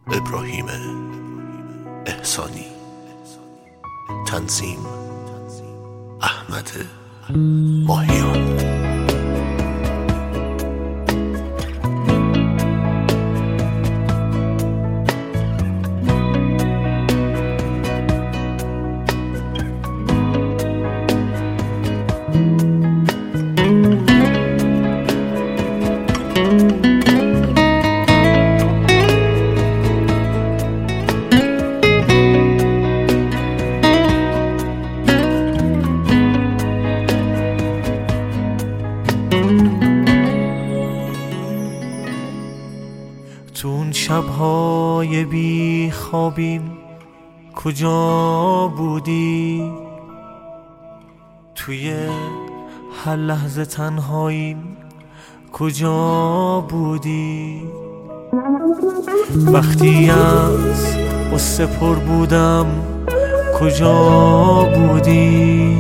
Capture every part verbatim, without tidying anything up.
ابراهیم احسانی. تنظیم احمد ماهیان. تو اون شب‌های بی خوابیم کجا بودی؟ توی هر لحظه تنهاییم کجا بودی؟ وقتی از قصه پر بودم کجا بودی؟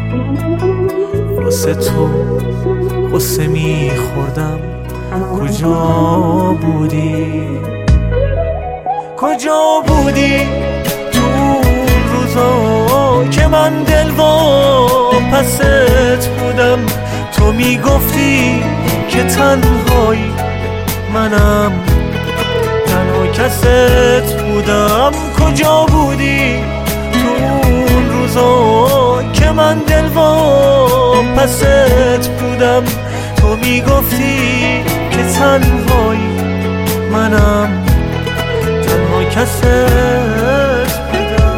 واسه تو قصه میخوردم کجا بودی؟ کجا بودی تو اون روزا که من دل واپست بودم؟ تو میگفتی که تنهایی، منم تنها کست بودم. کجا بودی تو اون روزا که من دل واپست بودم؟ تو میگفتی که تنهایی، منم تنها کست بودم.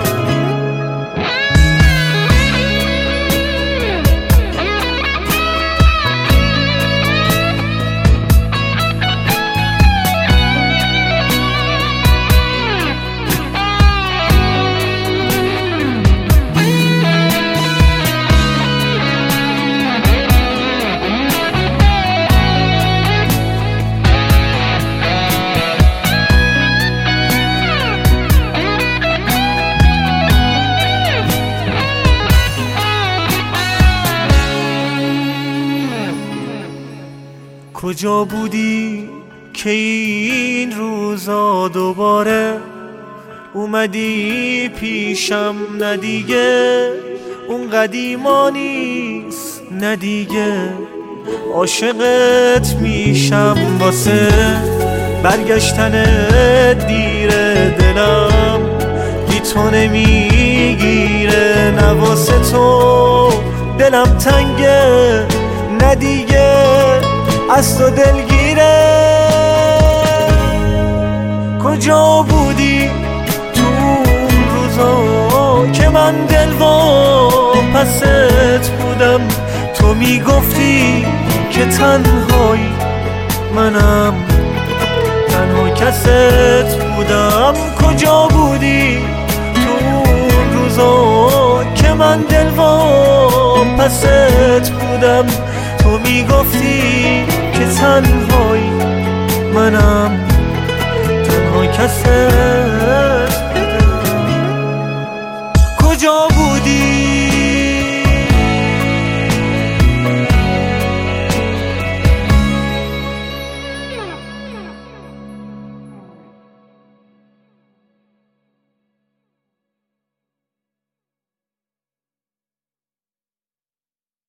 کجا بودی که این روزا دوباره اومدی پیشم؟ ندیگه اون قدیما نیست، ندیگه عاشقت میشم. واسه برگشتن دیر دلم بی تو نمیگیره، نه واسه تو دلم تنگه، ندیگه از تو دلگیره. کجا بودی تو اون روزا که من دل واپست بودم؟ تو میگفتی که تنهایی، منم تنها کست بودم. کجا بودی تو اون روزا که من دل واپست بودم؟ تو میگفتی که تنهایی، منم تنها کست بودم. کجا بود